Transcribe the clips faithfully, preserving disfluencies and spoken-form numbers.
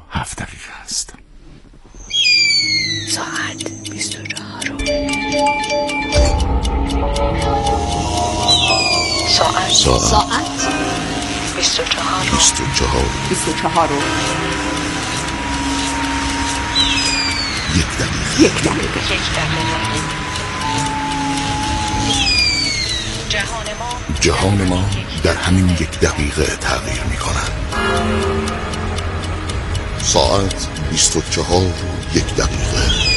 هفت دقیقه است. ساعت بیست و چهار. ساعت ساعت بیست و چهار. بیست و چهار. بیست و چهار. یک دقیقه. یک دقیقه. یک دقیقه. جهان ما جهان ما در همین یک دقیقه تغییر می کند. ساعت بیست و چهار و یک دقیقه.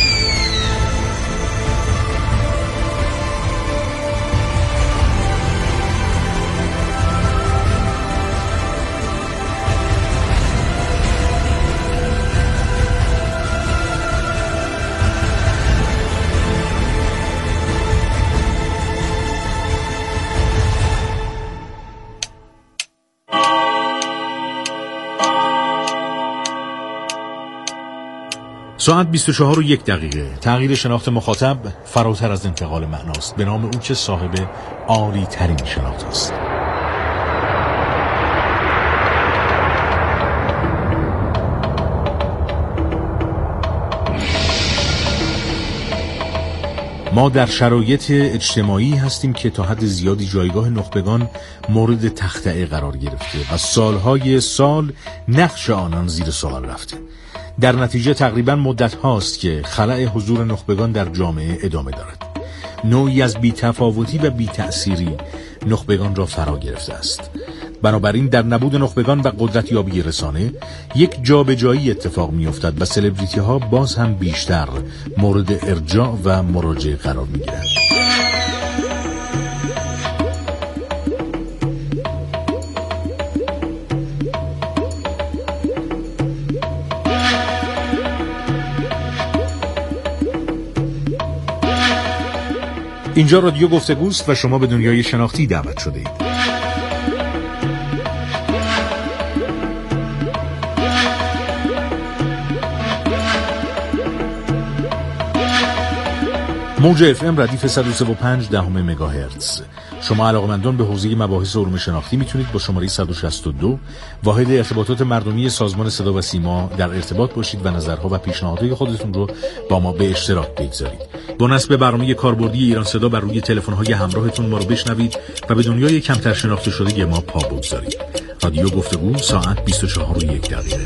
ساعت بیست و چهار و یک دقیقه. تغییر شناخت مخاطب فراتر از انتقال معناست، به نام او که صاحب عالی ترین شناخت است. ما در شرایط اجتماعی هستیم که تا حد زیادی جایگاه نخبگان مورد تخطئه قرار گرفته و سالهای سال نقش آنان زیر سوال رفته. در نتیجه تقریبا مدت هاست که خلأ حضور نخبگان در جامعه ادامه دارد. نوعی از بی‌تفاوتی و بی‌تأثیری نخبگان را فرا گرفته است. بنابراین در نبود نخبگان و قدرت یابی رسانه یک جابجایی اتفاق می‌افتد و سلبریتی ها باز هم بیشتر مورد ارجاع و مراجعه قرار می‌گیرند. اینجا رادیو گفتگوست و شما به دنیای شناختی دعوت شده اید. موج اف ام ردیف صد و سه و پنج دهم مگاهرتز. شما علاقه‌مندان به حوزه مباحث علوم شناختی میتونید با شماره صد و شصت و دو واحد ارتباطات مردمی سازمان صدا و سیما در ارتباط باشید و نظرها و پیشنهادهای خودتون رو با ما به اشتراک بگذارید. با نصب برنامه کاربردی ایران صدا بر روی تلفن‌های همراهتون ما رو بشنوید و به دنیای کمتر شناخته شده ما پا بگذارید. رادیو گفتگو، ساعت بیست و چهار و یک دقیقه.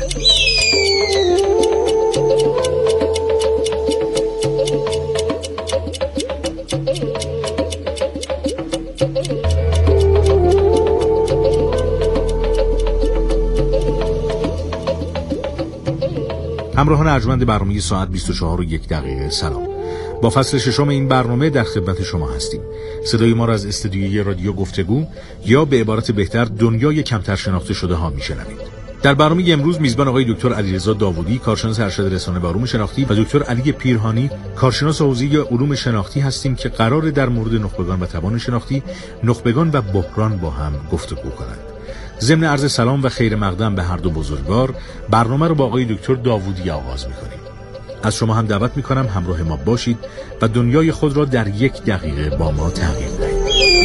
همراهان ارجمند برنامه ساعت بیست و چهار و یک دقیقه، سلام. با فصل ششم این برنامه در خدمت شما هستیم. صدای ما را از استودیوی رادیو گفتگو یا به عبارت بهتر دنیای کمتر شناخته شده ها میشنوید. در برنامه امروز میزبان آقای دکتر علیرضا داوودی، کارشناس ارشد رسانه و علوم شناختی و دکتر علی پیرهانی، کارشناس حوزه علوم شناختی هستیم که قرار در مورد نخبگان و توان شناختی، نخبگان و بحران با هم گفتگو کنند. ضمن عرض سلام و خیر مقدم به هر دو بزرگوار، برنامه رو با آقای دکتر داوودی آغاز می‌کنیم. از شما هم دعوت می‌کنم همراه ما باشید و دنیای خود را در یک دقیقه با ما تغییر دهید.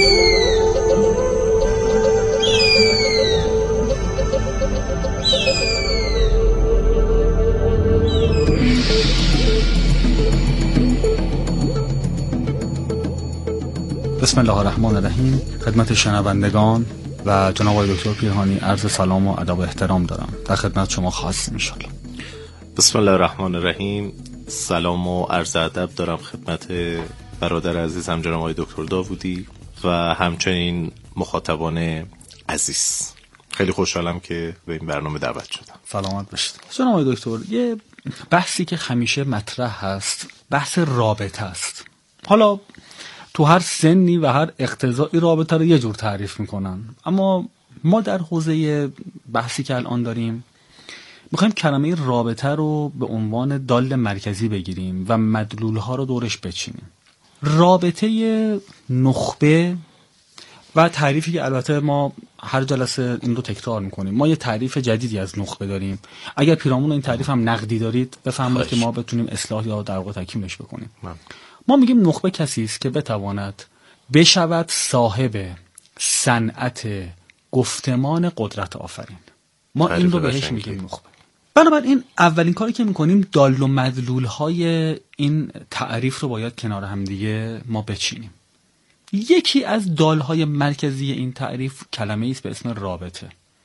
بسم الله الرحمن الرحیم. خدمت شنوندگان و جناب آقای دکتر پیرهانی عرض سلام و ادب و احترام دارم. در خدمت شما خواستیم ان شاء الله. بسم الله الرحمن الرحیم. سلام و عرض ادب دارم خدمت برادر عزیزم جناب آقای دکتر داوودی و همچنین مخاطبان عزیز. خیلی خوشحالم که به این برنامه دعوت شدم. سلامت باشید. جناب آقای دکتر، یه بحثی که همیشه مطرح هست بحث رابطه است. حالا تو هر سنی و هر اقتضایی رابطه رو یه جور تعریف میکنن، اما ما در حوزه بحثی که الان داریم میخوایم کلمه رابطه رو به عنوان دال مرکزی بگیریم و مدلولها رو دورش بچینیم. رابطه نخبه و تعریفی که البته ما هر جلسه این رو تکرار میکنیم، ما یه تعریف جدیدی از نخبه داریم. اگر پیرامون این تعریف هم نقدی دارید بفرمایید که ما بتونیم اصلاح یا در واقع تکمیلش بکنیم. من. ما میگیم نخبه کسی است که بتواند بشود صاحب صنعت گفتمان قدرت آفرین. ما این رو بهش میگیم نخبه. بنابراین اولین کاری که میکنیم دال و مدلول های این تعریف رو باید کنار هم دیگه ما بچینیم. یکی از دال های مرکزی این تعریف کلمه ایست به اسم رابطه.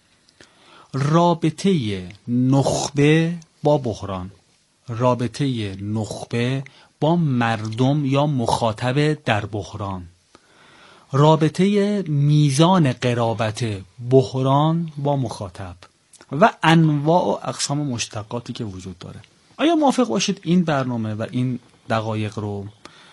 رابطه نخبه با بحران، رابطه نخبه با مردم یا مخاطب در بحران، رابطه میزان قرابت بحران با مخاطب و انواع و اقسام مشتقاتی که وجود داره. آیا موافق باشید این برنامه و این دقایق رو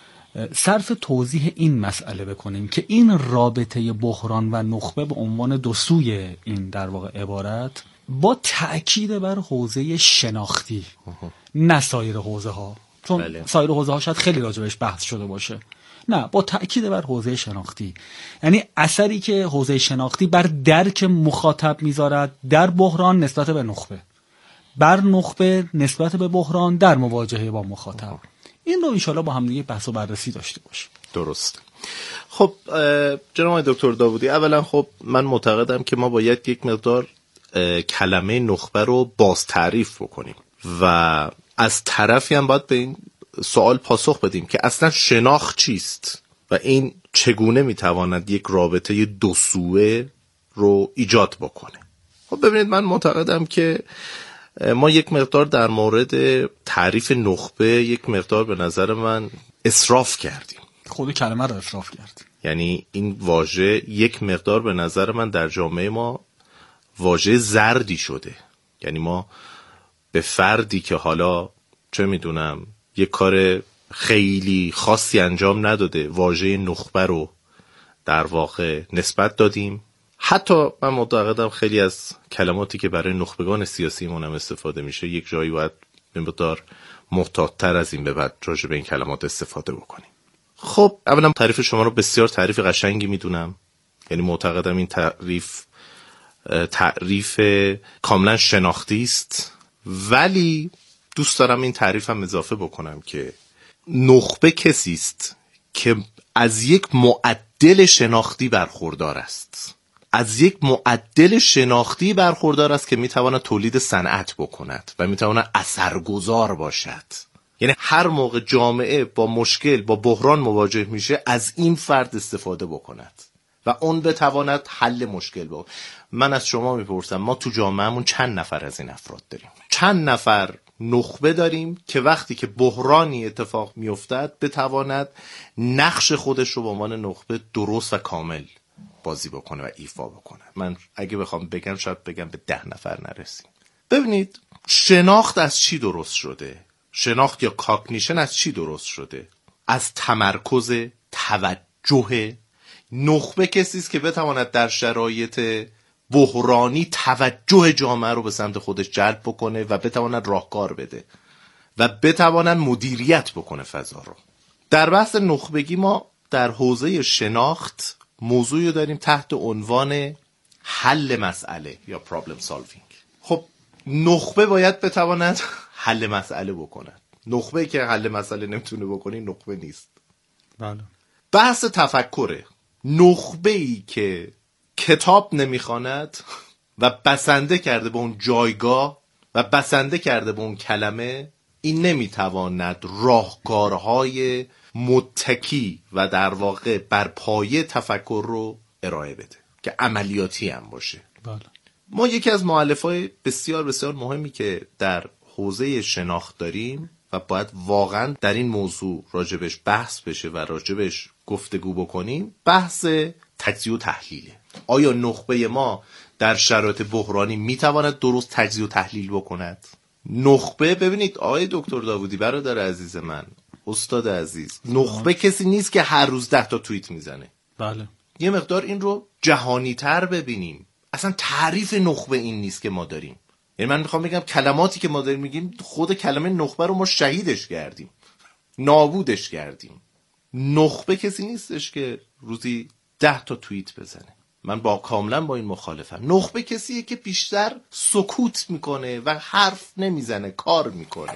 صرف توضیح این مسئله بکنیم که این رابطه بحران و نخبه به عنوان دو سوی این در واقع عبارت با تأکید بر حوزه شناختی، نه سایر حوزه ها، چون بله. سایر حوزه ها شاید خیلی راجبش بحث شده باشه، نه، با تأکید بر حوزه شناختی، یعنی اثری که حوزه شناختی بر درک مخاطب میذارد در بحران نسبت به نخبه، بر نخبه نسبت به بحران در مواجهه با مخاطب. این رو انشالله با هم دیگه بحث و بررسی داشته باشیم. درست. خب جناب دکتر داوودی، اولا خب من معتقدم که ما باید یک مقدار کلمه نخبه رو باز تعریف بکنیم و از طرفی هم باید به این سوال پاسخ بدیم که اصلا شناخت چیست و این چگونه میتواند یک رابطه دو سوه رو ایجاد بکنه. خب ببینید، من معتقدم که ما یک مقدار در مورد تعریف نخبه یک مقدار به نظر من اسراف کردیم. خود کلمه رو اسراف کردیم. یعنی این واژه یک مقدار به نظر من در جامعه ما واژه زردی شده. یعنی ما به فردی که حالا چه میدونم یک کار خیلی خاصی انجام نداده واژه نخبه رو در واقع نسبت دادیم. حتی من معتقدم خیلی از کلماتی که برای نخبگان سیاسی هم استفاده میشه یک جایی باید به مقدار محتاط‌تر از این به بعد راجع به این کلمات استفاده بکنیم. خب اولا تعریف شما رو بسیار تعریف قشنگی میدونم. یعنی معتقدم این تعریف تعریف کاملا شناختی است، ولی دوست دارم این تعریف هم اضافه بکنم که نخبه کسی است که از یک معدل شناختی برخوردار است، از یک معدل شناختی برخوردار است که میتواند تولید صنعت بکند و میتواند اثرگذار باشد. یعنی هر موقع جامعه با مشکل، با بحران مواجه میشه، از این فرد استفاده بکند و اون بتواند حل مشکل بکند. من از شما میپرسم، ما تو جامعهمون چند نفر از این افراد داریم؟ چند نفر نخبه داریم که وقتی که بحرانی اتفاق میافتد بتواند نقش خودش رو به عنوان نخبه درست و کامل بازی بکنه و ایفا بکنه؟ من اگه بخوام بگم شاید بگم به ده نفر نرسیم. ببینید، شناخت از چی درست شده؟ شناخت یا کاگنیشن از چی درست شده؟ از تمرکز، توجه. نخبه کسی است که بتواند در شرایط بحرانی توجه جامعه رو به سمت خودش جلب بکنه و بتواند راهکار بده و بتواند مدیریت بکنه فضا رو. در بحث نخبگی ما در حوزه شناخت موضوعی داریم تحت عنوان حل مسئله یا پرابلم سالوینگ. خب نخبه باید بتواند حل مسئله بکنه. نخبه که حل مسئله نمیتونه بکنه نخبه نیست. بله. بحث تفکره. نخبه‌ای که کتاب نمیخواند و بسنده کرده به اون جایگاه و بسنده کرده به اون کلمه، این نمیتواند راهکارهای متکی و در واقع بر پایه تفکر رو ارائه بده که عملیاتی هم باشه. بله. ما یکی از مؤلفه‌های بسیار بسیار مهمی که در حوزه شناخت داریم و باید واقعا در این موضوع راجبش بحث بشه و راجبش گفتگو بکنیم، بحث تجزیه و تحلیله. آیا نخبه ما در شرایط بحرانی میتواند درست تجزیه و تحلیل بکند؟ نخبه، ببینید آقای دکتر داوودی، برادر عزیز من، استاد عزیز، نخبه کسی نیست که هر روز ده تا توییت میزنه. بله. یه مقدار این رو جهانی تر ببینیم. اصلا تعریف نخبه این نیست که ما داریم. یعنی من میخوام بگم کلماتی که ما داریم میگیم، خود کلمه نخبه رو ما شهیدش کردیم، نابودش کردیم. نخبه کسی نیستش که روزی ده تا توییت بزنه. من با کاملا با این مخالفم. نخبه کسیه که بیشتر سکوت میکنه و حرف نمیزنه، کار میکنه.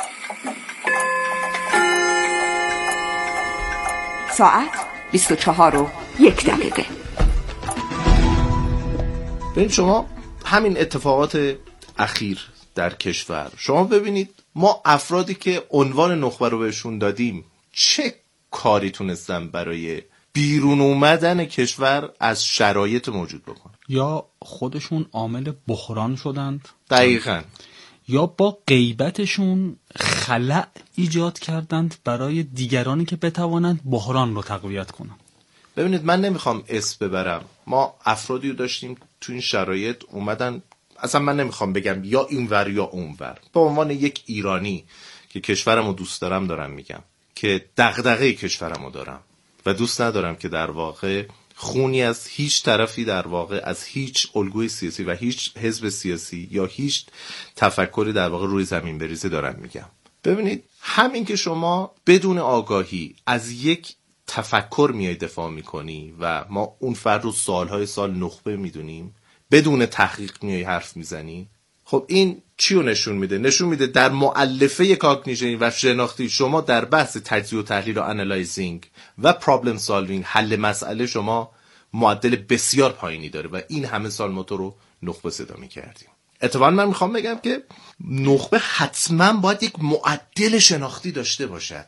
ساعت بیست و چهار و یک دقیقه. ببین شما همین اتفاقات اخیر در کشور. شما ببینید ما افرادی که عنوان نخبه رو بهشون دادیم چه کاری تونستن برای بیرون اومدن کشور از شرایط موجود بکنن. یا خودشون عامل بحران شدند دقیقاً، یا با غیبتشون خلأ ایجاد کردند برای دیگرانی که بتوانند بحران رو تقویت کنند. ببینید من نمیخوام اسم ببرم، ما افرادی رو داشتیم تو این شرایط اومدن، اصلا من نمیخوام بگم یا اینور یا اونور، به عنوان یک ایرانی که کشورمو دوست دارم دارم میگم که دغدغه کشورمو دارم و دوست ندارم که در واقع خونی از هیچ طرفی در واقع از هیچ الگوی سیاسی و هیچ حزب سیاسی یا هیچ تفکری در واقع روی زمین بریزه دارم میگم. ببینید همین که شما بدون آگاهی از یک تفکر میای دفاع میکنی و ما اون فرد رو سالهای سال نخبه میدونیم، بدون تحقیق میای حرف میزنی، خب این چی رو نشون میده؟ نشون میده در مؤلفه کاگنیشن و شناختی شما در بحث تجزیه و تحلیل و انالایزینگ و پرابلم سالوینگ، حل مسئله، شما معدل بسیار پایینی داره و این همه سال ما تو رو نخبه صدا میکردیم. اتفاقا من میخوام بگم که نخبه حتما باید یک معدل شناختی داشته باشد.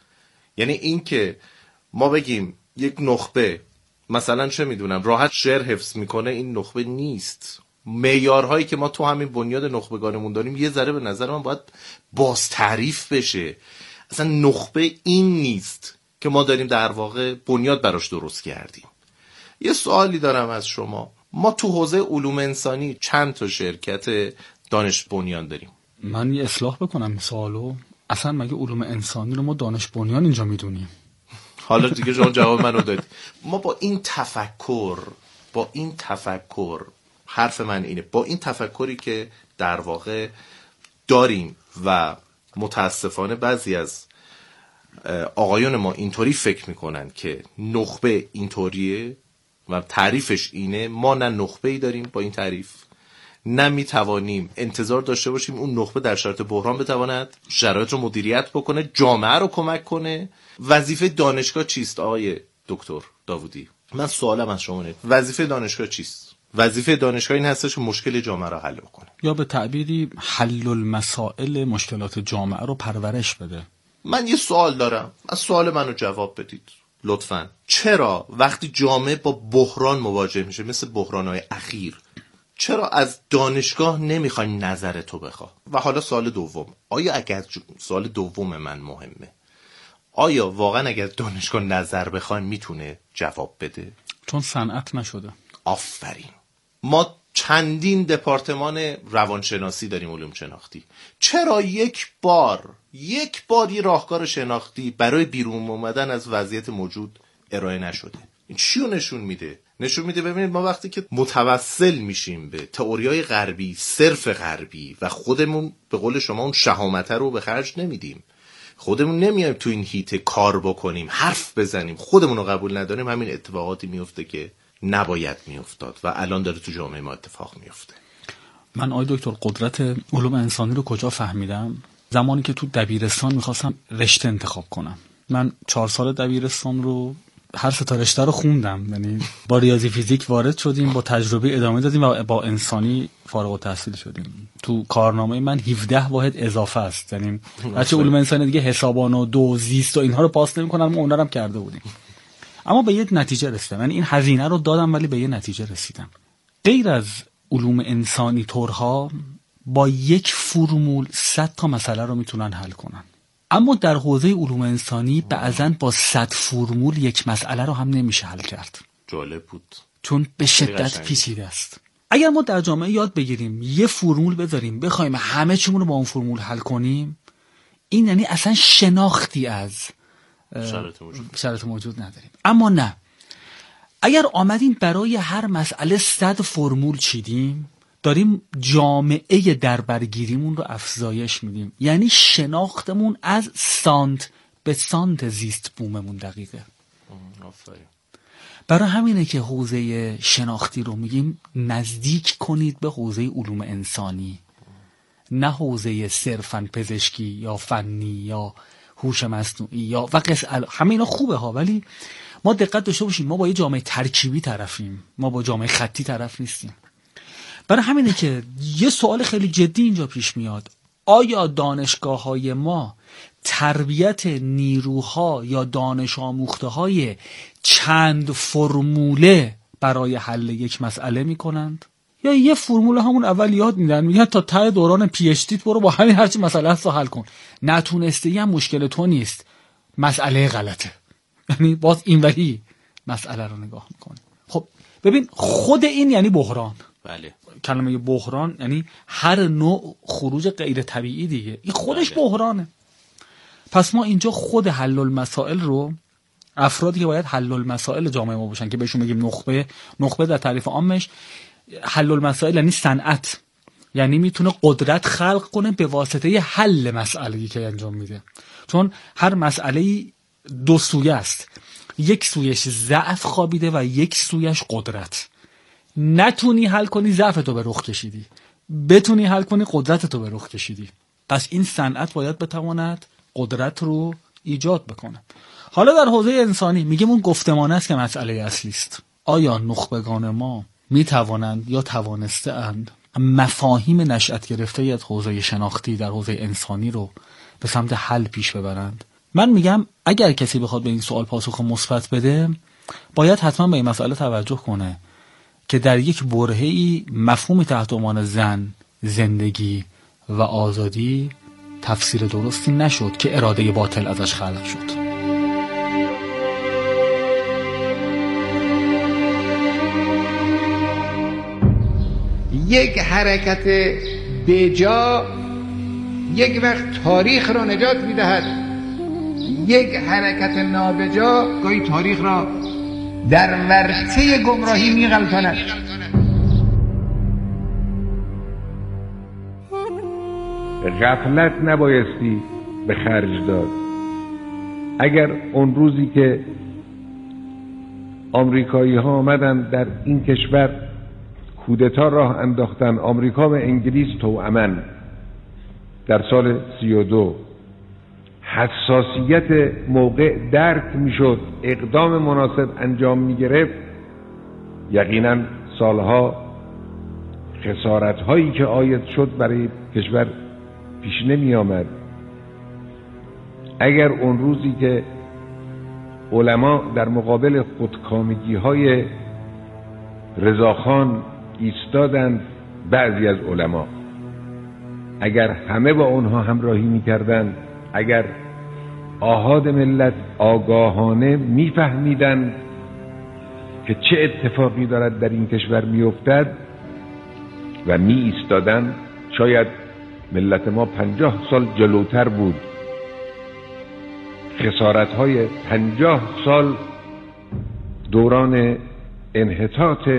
یعنی این که ما بگیم یک نخبه مثلا چه میدونم راحت شعر حفظ میکنه، این نخبه نیست. معیارهایی که ما تو همین بنیاد نخبگانمون داریم یه ذره به نظر من باید باز تعریف بشه. اصلا نخبه این نیست که ما داریم در واقع بنیاد براش درست کردیم. یه سوالی دارم از شما، ما تو حوزه علوم انسانی چند تا شرکت دانش بنیان داریم؟ من یه اصلاح بکنم این سوالو، اصلا مگه علوم انسانی رو ما دانش بنیان اینجا میدونیم؟ حالا دیگه شما جواب منو دادید. ما با این تفکر با این تفکر حرف من اینه، با این تفکری که در واقع داریم و متاسفانه بعضی از آقایون ما اینطوری فکر میکنن که نخبه اینطوریه و تعریفش اینه، ما نه نخبه‌ای داریم با این تعریف، نه میتوانیم انتظار داشته باشیم اون نخبه در شرایط بحران بتواند شرایط رو مدیریت بکنه، جامعه رو کمک کنه. وظیفه دانشگاه چیست آقای دکتر داوودی؟ من سوالم از شما اینه، وظیفه دانشگاه چیست؟ وظیفه دانشگاه این هستش که مشکل جامعه رو حل بکنه، یا به تعبیری حل المسائل مشکلات جامعه رو پرورش بده. من یه سوال دارم، از سوال منو جواب بدید لطفاً. چرا وقتی جامعه با بحران مواجه میشه مثل بحران‌های اخیر، چرا از دانشگاه نمیخوای نظر تو بخوا؟ و حالا سوال دوم، آیا اگر سوال دوم من مهمه، آیا واقعا اگر دانشگاه نظر بخواد میتونه جواب بده؟ چون صنعت نشده. آفرین. ما چندین دپارتمان روانشناسی داریم، علوم شناختی. چرا یک بار یک بار یه راهکار شناختی برای بیرون اومدن از وضعیت موجود ارائه نشده؟ این چی رو نشون میده؟ نشون میده ببینید ما وقتی که متوسل میشیم به تئوریای غربی، صرف غربی، و خودمون به قول شما اون شهامت رو به خرج نمیدیم، خودمون نمیایم تو این هیته کار بکنیم، حرف بزنیم، خودمون رو قبول نداریم، همین اتفاقاتی میفته که نباید میافتاد و الان داره تو جامعه ما اتفاق میفته. من آقای دکتر قدرت علوم انسانی رو کجا فهمیدم؟ زمانی که تو دبیرستان میخواستم رشته انتخاب کنم. من چهار سال دبیرستان رو هر سه تا رشته رو خوندم، یعنی با ریاضی فیزیک وارد شدیم، با تجربه ادامه دادیم و با انسانی فارغ التحصیل شدیم. تو کارنامه من هفده واحد اضافه است، یعنی بچه علوم انسانی دیگه حسابان و دو زیست و اینها رو پاس نمی‌کنن، ما اونها رو هم کرده بودیم. اما به یه نتیجه رسیدم، یعنی این هزینه رو دادم ولی به یه نتیجه رسیدم. غیر از علوم انسانی طورها با یک فرمول صد تا مسئله رو میتونن حل کنن، اما در حوزه علوم انسانی بعضن با صد فرمول یک مسئله رو هم نمیشه حل کرد. جالب بود، چون به شدت پیچیده است. اگر ما در جامعه یاد بگیریم یه فرمول بذاریم بخوایم همه چیمون رو با اون فرمول حل کنیم، این یعنی اصلا شناختی از شرایط موجود. شرایط موجود نداریم. اما نه، اگر آمدیم برای هر مسئله صد فرمول چیدیم، داریم جامعه در برگیریمون رو افزایش میدیم، یعنی شناختمون از سانت به سانت زیست بوممون دقیقه. آفرین. برای همینه که حوزه شناختی رو میگیم نزدیک کنید به حوزه علوم انسانی، نه حوزه صرفاً پزشکی یا فنی یا هوش مصنوعی یا و قص همه اینا خوبه ها، ولی ما دقت داشته باشیم ما با یه جامعه ترکیبی طرفیم، ما با جامعه خطی طرف نیستیم. برای همینه که یه سوال خیلی جدی اینجا پیش میاد: آیا دانشگاه‌های ما تربیت نیروها یا دانش آموخته های چند فرموله برای حل یک مسئله میکنند؟ یا یه فرموله همون اول یاد میدن، میگن تا ته دوران پی اچ دیت برو با همین هرچی مسئله هست رو حل کن، نتونستی هم مشکل تو نیست، مسئله غلطه. یعنی باز اینوری مسئله رو نگاه میکنه. خب ببین، خود این یعنی بحران. بله. کلمه بحران یعنی هر نوع خروج غیر طبیعی دیگه، این خودش بله. بحرانه. پس ما اینجا خود حل المسائل رو، افرادی که باید حل المسائل جامعه ما باشن که بهشون بگیم نخبه، نخبه در تعریف عامش حل المسائل یعنی صنعت، یعنی میتونه قدرت خلق کنه به واسطه حل مسئله‌ای که انجام میده. چون هر مسئله دو سویه است، یک سویش ضعف خوابیده و یک سویش قدرت. نتونی حل کنی ضعفتو به رخ کشیدی، بتونی حل کنی قدرتتو به رخ کشیدی. پس این صنعت باید بتواند قدرت رو ایجاد بکنه. حالا در حوزه انسانی میگیم اون گفتمانه است که مسئله اصلی است. آیا نخبگان ما میتوانند یا توانسته اند مفاهیم نشأت گرفته از حوزه شناختی در حوزه انسانی رو به سمت حل پیش ببرند؟ من میگم اگر کسی بخواد به این سوال پاسخ مثبت بده، باید حتما به این مسئله توجه کنه که در یک برهه‌ای مفهومی تحت عنوان زن، زندگی و آزادی تفسیر درستی نشد که اراده باطل ازش خلق شد. یک حرکت بجا یک وقت تاریخ را نجات می‌دهد، یک حرکت نابجا گاهی تاریخ را در ورطه گمراهی می‌غلطاند. غفلت نبایستی به خرج داد. اگر اون روزی که آمریکایی ها آمدن در این کشور کودتا راه انداختن، آمریکا و انگلیس توأمن در سال سی و دو، حساسیت موقع درک میشد، اقدام مناسب انجام میگرفت، یقینا سالها خسارت هایی که عاید شد برای کشور پیش نمی آمد. اگر اون روزی که علما در مقابل خودکامگی های رضاخان ایستادند، بعضی از علما اگر همه با اونها همراهی میکردند، اگر آحاد ملت آگاهانه میفهمیدند که چه اتفاقی دارد در این کشور میافتد و می ایستادند، شاید ملت ما پنجاه سال جلوتر بود. خسارت‌های پنجاه سال دوران انحطاط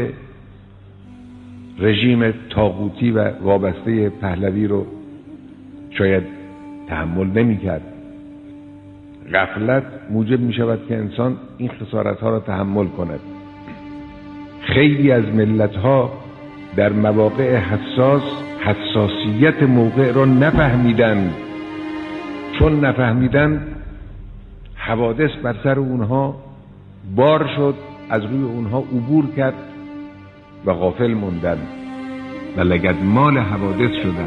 رژیم طاغوتی و وابسته پهلوی رو شاید تحمل نمی‌کرد. غفلت موجب می‌شود که انسان این خسارت‌ها را تحمل کند. خیلی از ملت‌ها در مواقع حساس حساسیت موقع را نفهمیدن. چون نفهمیدن، حوادث بر سر اونها بار شد، از روی اونها عبور کرد و غافل موندن و لگدمال حوادث شدن.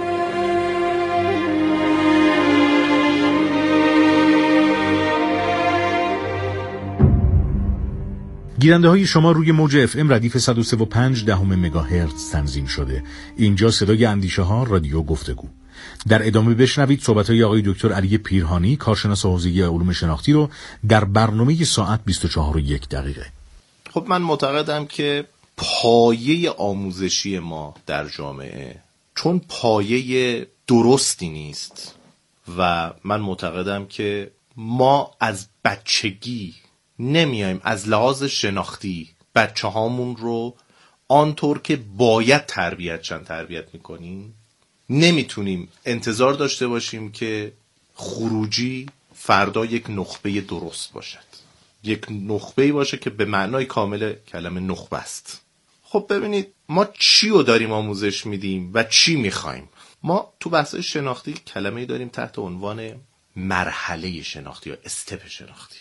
گیرنده های شما روی موج اف ام ردیف صد و سه و پنج دهم مگاهرتز تنظیم شده. اینجا صدای اندیشه ها، رادیو گفتگو. در ادامه بشنوید صحبت های آقای دکتر علی پیرهانی، کارشناس حوزه علوم شناختی رو در برنامه ساعت بیست و چهار و یک دقیقه. خب من معتقدم که پایه آموزشی ما در جامعه چون پایه درستی نیست و من معتقدم که ما از بچگی نمیایم از لحاظ شناختی بچه هامون رو آنطور که باید تربیتشن تربیت میکنیم. نمیتونیم انتظار داشته باشیم که خروجی فردا یک نخبه درست باشد، یک نخبه‌ای باشه که به معنای کامل کلمه نخبه است. خب ببینید ما چی رو داریم آموزش میدیم و چی میخوایم. ما تو بحث شناختی کلمه‌ای داریم تحت عنوان مرحله شناختی یا استپ شناختی.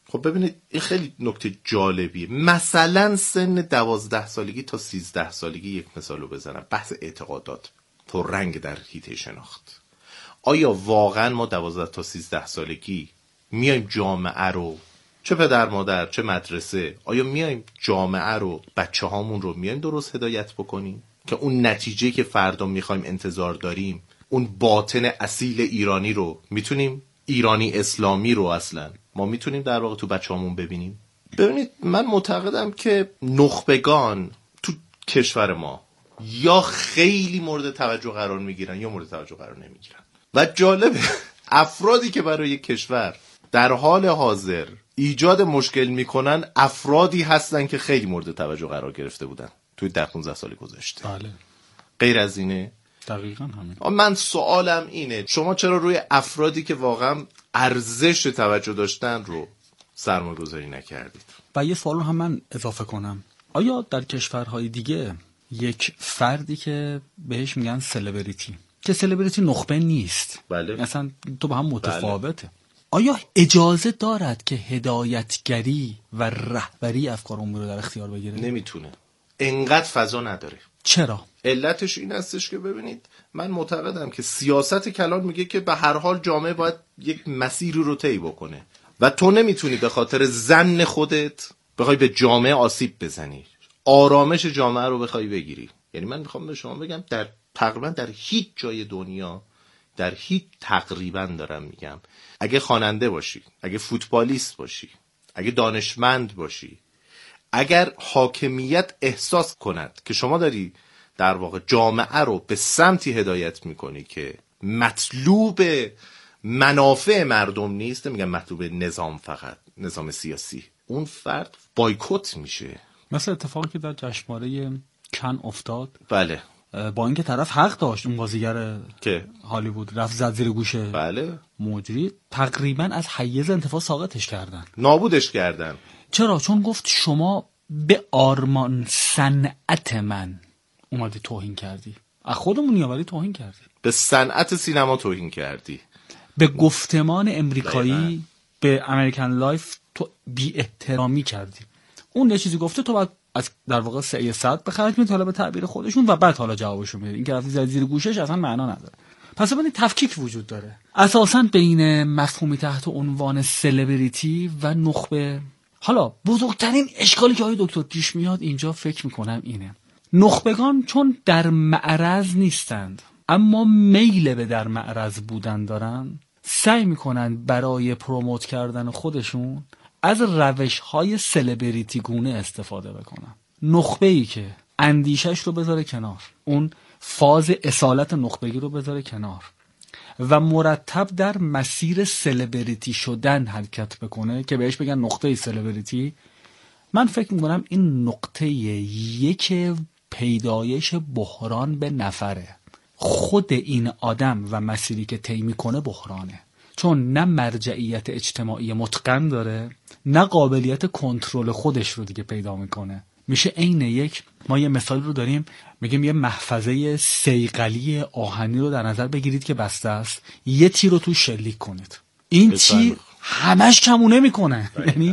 خب ببینید این خیلی نکته جالبیه. مثلا سن دوازده سالگی تا سیزده سالگی، یک مثالو بزنم، بحث اعتقادات پررنگ در حیطه شناخت. آیا واقعا ما دوازده تا سیزده سالگی میایم جامعه رو، چه پدر مادر چه مدرسه، آیا میایم جامعه رو، بچه هامون رو میایم درست هدایت بکنیم که اون نتیجه که فردا میخوایم انتظار داریم، اون باطن اصیل ایرانی رو میتونیم، ایرانی اسلامی رو اصلا ما میتونیم در واقع تو بچه هامون ببینیم؟ ببینید من معتقدم که نخبگان تو کشور ما یا خیلی مورد توجه قرار میگیرن یا مورد توجه قرار نمیگیرن. و جالبه افرادی که برای کشور در حال حاضر ایجاد مشکل میکنن افرادی هستن که خیلی مورد توجه قرار گرفته بودن توی ده پانزده سال گذشته. بله. غیر از اینه؟ دقیقاً همین. من سوالم اینه، شما چرا روی افرادی که واقعا ارزش توجه داشتن رو سرمایه‌گذاری نکردید؟ و یه سوال هم من اضافه کنم، آیا در کشورهای دیگه یک فردی که بهش میگن سلبریتی، که سلبریتی نخبه نیست، بله، مثلا تو با هم متفاوته، بله، آیا اجازه دارد که هدایتگری و رهبری افکار عمومی رو در اختیار بگیره؟ نمیتونه، انقدر فضا نداره. چرا؟ علتش این هستش که ببینید من معتقدم که سیاست کلان میگه که به هر حال جامعه باید یک مسیری رو طی بکنه و تو نمیتونی به خاطر ظن خودت بخوای به جامعه آسیب بزنی، آرامش جامعه رو بخوای بگیری. یعنی من میخوام به شما بگم در تقریبا در هیچ جای دنیا، در هیچ تقریبا دارم میگم، اگه خواننده باشی، اگه فوتبالیست باشی، اگه دانشمند باشی، اگر حاکمیت احساس کند که شما داری در واقع جامعه رو به سمتی هدایت میکنی که مطلوب منافع مردم نیست، میگم مطلوب نظام، فقط نظام سیاسی، اون فرد بایکوت میشه. مثل اتفاقی که در جشنواره کن افتاد. بله. با اینکه طرف حق داشت، اون بازیگر که هالیوود رفت زد زیر گوشه بله مجری، تقریبا از حیز انتفاع ساقطش کردن، نابودش کردن. چرا؟ چون گفت شما به آرمان صنعت من اومدی توهین کردی، از خودمون یاوری توهین کردی، به صنعت سینما توهین کردی، به گفتمان امریکایی دقیقا. به امریکن لایف تو بی احترامی کردی. اون یه چیزی گفته، تو باید از در واقع سعی صد بخرج می‌کنی حالا به تعبیر خودشون و بعد حالا جوابشو میدی. این که رفتی زد زیر گوشش اصلا معنا نداره. پس ببینید تفکیک وجود داره اساساً بین مفهومی تحت عنوان سلبریتی و نخبه. حالا بزرگترین اشکالی که آقای دکتر پیش میاد اینجا فکر میکنم اینه، نخبگان چون در معرض نیستند اما میل به در معرض بودن دارن، سعی میکنن برای پروموت کردن خودشون از روش‌های سلبریتی گونه استفاده بکنن. نخبه‌ای که اندیشش رو بذاره کنار، اون فاز اصالت نخبگی رو بذاره کنار و مرتب در مسیر سلبریتی شدن حرکت بکنه که بهش بگن نقطه سلبریتی، من فکر میکنم این نقطه یک پیدایش بحران به نفره. خود این آدم و مسیری که طی میکنه بحرانه، چون نه مرجعیت اجتماعی متقن داره، نه قابلیت کنترل خودش رو دیگه پیدا میکنه. میشه عین یک، ما یه مثال رو داریم میگیم یه محفظه صیقلی آهنی رو در نظر بگیرید که بسته است، یه تیر رو تو شلیک کنید، این تیر همش کمونه میکنه، یعنی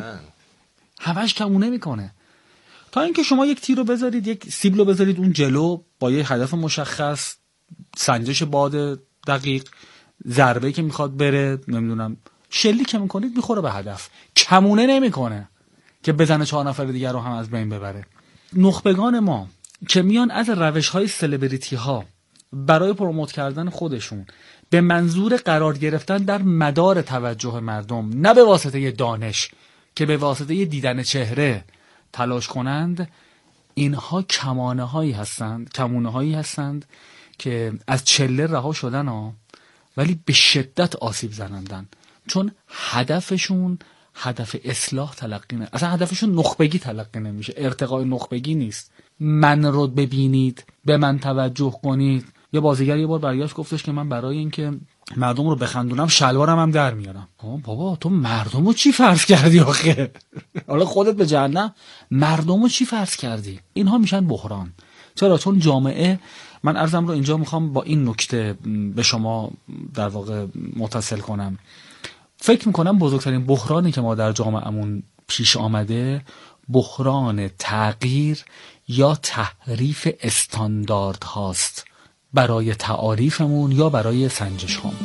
همش کمونه میکنه. تا اینکه شما یک تیر رو بذارید، یک سیبل رو بذارید اون جلو با یه هدف مشخص، سنجش باد دقیق، ضربه‌ای که میخواد بره، نمیدونم شلیک که میکنید میخوره به هدف، کمونه نمیکنه که بزنه چهار نفر دیگر رو هم از بین ببره. نخبگان ما که میان از روش‌های سلبریتی ها برای پروموت کردن خودشون به منظور قرار گرفتن در مدار توجه مردم، نه به واسطه دانش که به واسطه دیدن چهره تلاش کنند، اینها کمانه هایی هستند، کمونه هایی هستند که از چله رها شدن ها، ولی به شدت آسیب زنندن، چون هدفشون هدف اصلاح تلقی نه، اصلا هدفشون نخبگی تلقی نمیشه، ارتقای نخبگی نیست. من رو ببینید، به من توجه کنید. یه بازیگر یه بار برگشت گفتش که من برای اینکه مردم رو بخندونم شلوارم هم در میارم. بابا تو مردم رو چی فرض کردی آخه؟ حالا خودت به جهنم، مردم رو چی فرض کردی؟ اینها میشن بحران. چرا؟ چون جامعه، من عرضم رو اینجا میخوام با این نکته به شما در واقع متصل کنم، فکر میکنم بزرگترین بحرانی که ما در جامعهمون پیش آمده بحران تغییر یا تحریف استاندارد هاست برای تعاریفمون یا برای سنجش هامون.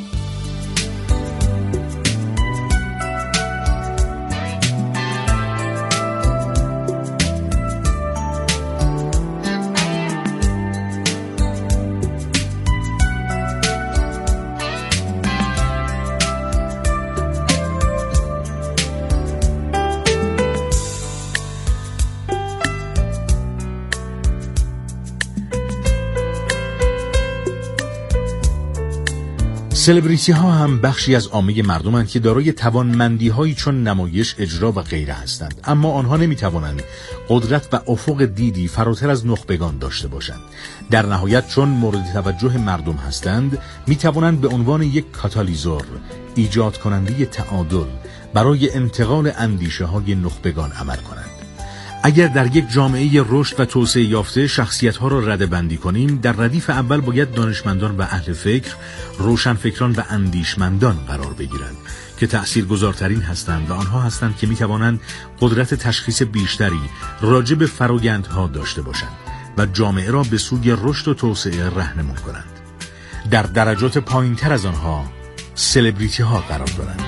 سلبریتی ها هم بخشی از عامه مردمند که دارای توانمندی هایی چون نمایش، اجرا و غیره هستند، اما آنها نمی توانند قدرت و افق دیدی فراتر از نخبگان داشته باشند. در نهایت چون مورد توجه مردم هستند می توانند به عنوان یک کاتالیزور، ایجاد کننده تعادل برای انتقال اندیشه های نخبگان عمل کنند. اگر در یک جامعه رشد و توسعه یافته شخصیت‌ها را رده‌بندی کنیم، در ردیف اول باید دانشمندان و اهل فکر، روشنفکران و اندیشمندان قرار بگیرند که تأثیرگذارترین هستند و آنها هستند که می‌توانند قدرت تشخیص بیشتری راجع به فرآیندها داشته باشند و جامعه را به سوی رشد و توسعه راهنمون کنند. در درجات پایین‌تر از آنها سلبریتی‌ها قرار دارند.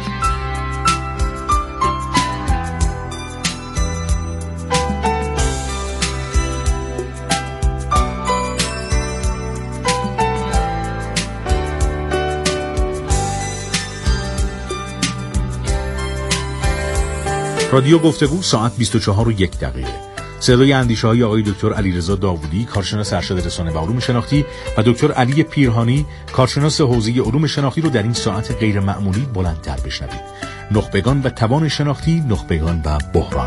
رادیو گفتگو ساعت بیست و چهار و یک دقیقه. صدای اندیشه های آقای دکتر علیرضا داوودی، کارشناس ارشد رسانه و علوم شناختی و دکتر علی پیرهانی، کارشناس حوزه علوم شناختی رو در این ساعت غیر معمولی بلندتر بشنوید. نخبگان و توان شناختی، نخبگان و بحران.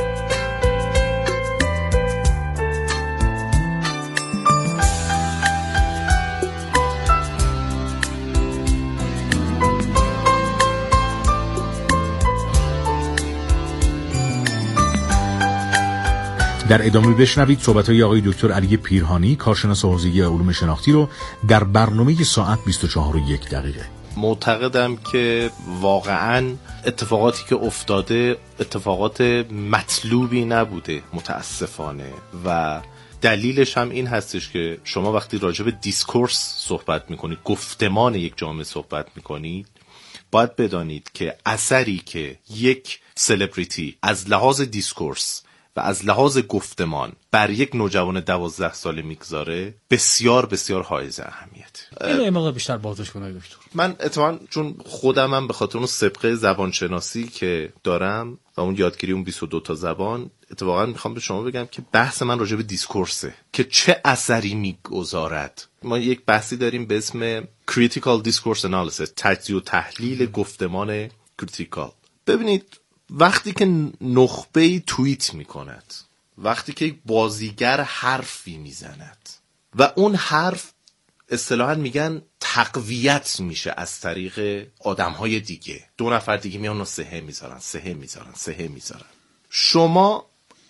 در ادامه بشنوید صحبت‌های آقای دکتر علی پیرهانی، کارشناس حوزه علوم شناختی رو در برنامه ساعت بیست و چهار و یک دقیقه. معتقدم که واقعاً اتفاقاتی که افتاده اتفاقات مطلوبی نبوده متاسفانه، و دلیلش هم این هستش که شما وقتی راجع به دیسکورس صحبت میکنید، گفتمان یک جامعه صحبت میکنید، باید بدانید که اثری که یک سلبریتی از لحاظ دیسکورس و از لحاظ گفتمان بر یک نوجوان دوازده ساله میگذاره بسیار بسیار حائز اهمیت. اینو یه مقدار بیشتر بازش کنید دکتر. من اتفاقا چون خودم هم به خاطر اون سابقه زبانشناسی که دارم و اون یادگیری اون بیست و دو تا زبان، اتفاقا میخوام به شما بگم که بحث من راجع به دیسکورسه که چه اثری میگذارد. ما یک بحثی داریم به اسم Critical Discourse Analysis، تجزیه و تحلیل گفتمان کریتیکال. ببینید وقتی که نخبه‌ای توییت میکند، وقتی که یک بازیگر حرفی میزند و اون حرف اصطلاحاً میگن تقویت میشه از طریق آدمهای دیگه، دو نفر دیگه میان و سهه میذارن سهه میذارن سهه میذارن، شما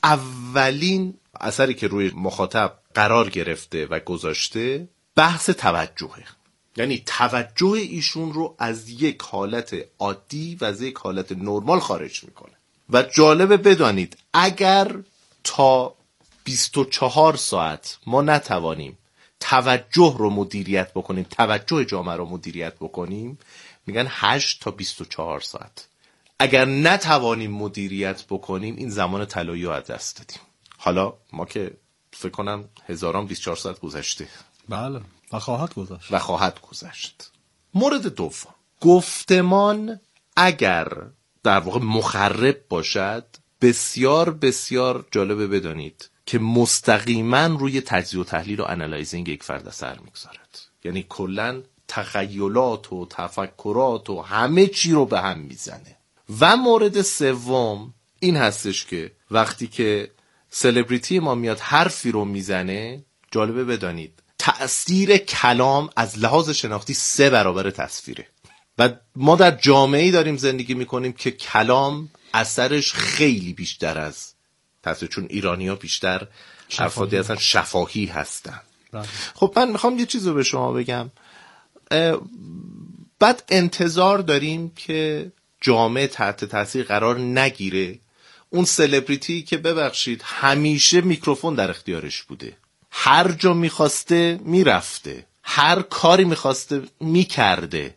اولین اثری که روی مخاطب قرار گرفته و گذاشته بحث توجهه. یعنی توجه ایشون رو از یک حالت عادی و از یک حالت نرمال خارج میکنه. و جالبه بدانید اگر تا بیست و چهار ساعت ما نتوانیم توجه رو مدیریت بکنیم، توجه جامعه رو مدیریت بکنیم، میگن هشت تا بیست و چهار ساعت. اگر نتوانیم مدیریت بکنیم این زمان طلایی رو از دست دادیم. حالا ما که فکر کنم هزاران بیست و چهار ساعت گذشته. بله و خواهد گذشت و خواهد گذشت. مورد دوم، گفتمان اگر در واقع مخرب باشد، بسیار بسیار جالبه بدانید که مستقیما روی تجزیه و تحلیل و انالایزینگ یک فرد اثر میگذارد. یعنی کلن تخیلات و تفکرات و همه چی رو به هم میزنه. و مورد سوم این هستش که وقتی که سلبریتی ما میاد حرفی رو میزنه، جالبه بدانید تأثیر کلام از لحاظ شناختی سه برابر تصویره. و ما در جامعه‌ای داریم زندگی میکنیم که کلام اثرش خیلی بیشتر از تصویر، چون ایرانی‌ها بیشتر افرادی هستن شفاهی هستن. خب من میخوام یه چیز رو به شما بگم. بعد انتظار داریم که جامعه تحت تاثیر قرار نگیره، اون سلبریتی که ببخشید همیشه میکروفون در اختیارش بوده، هر جا میخواسته میرفته، هر کاری میخواسته میکرده،